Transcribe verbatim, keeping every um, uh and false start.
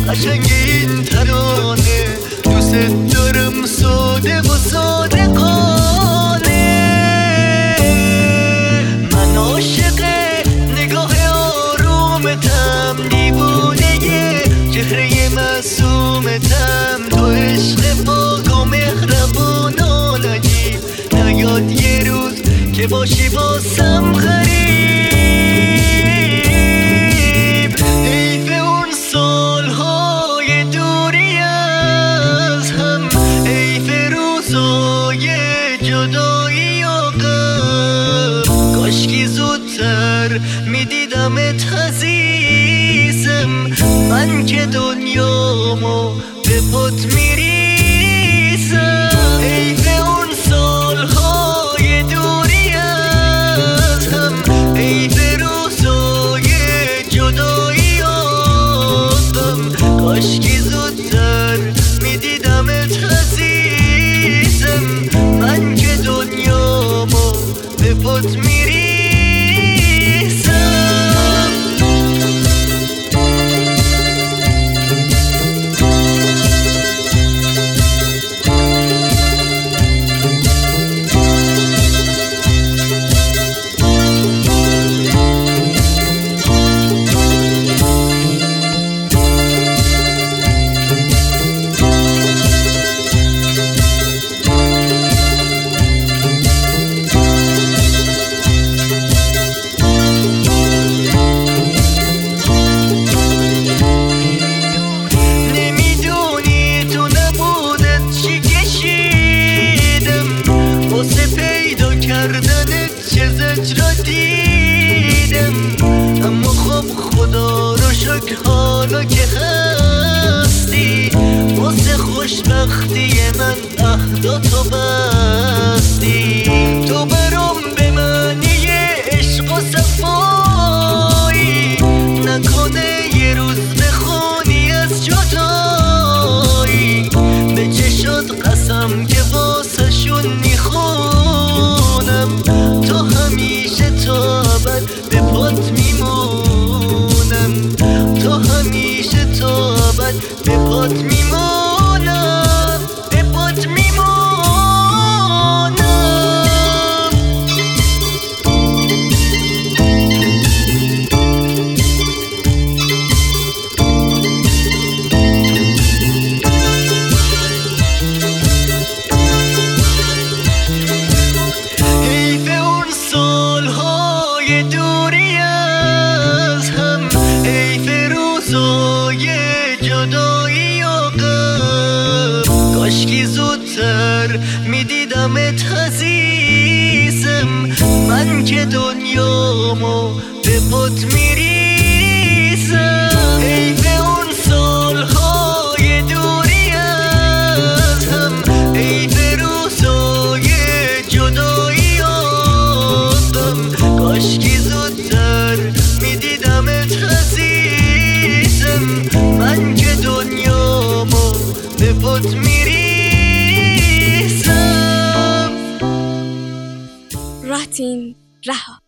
قشنگ این ترانه، دوست دارم ساده و صادقانه. من عاشق نگاه آرومتم، دیوونه چهره معصومتم. تو عشق پاک و مهربونانگی، نیاد یه روز که باشی باسم غریب. حیف اون سالهای دوری از هم، حیف روزای جدایی و غم. کاشکی زودتر میدیدمت عزیزم، من که دنیامو به پات میریزم. حیف اون سالهای دوری از هم، حیف روزای جدایی و غم. کاشکی زودتر میدیدمت عزیزم، من که دنیامو به پات میریزم. چه زجر دیدم، اما خب خدا رو شکر حالا که هستی. واسه خوشبختی من عهداتو بستی. تو برام به معنی عشق و صفایی، نکنه یه روز بخونی از جدایی. به چشات قسم که واسه شون میخونم، تو همیشه تو ابد به پات میمونم. تو همیشه تو ابد به پات میمونم، به پات میمونم. دوری از هم، حیف روزای جدایی و غم. کاشکی زودتر میدیدمت عزیزم، من که دنیامو به پات میریزم. حیف اون سالهای دوری از هم، حیف روزای جدایی و غم. کاشکی زودتر میدیدمت عزیزم، من که دنیامو به پات میریزم. راتین رها.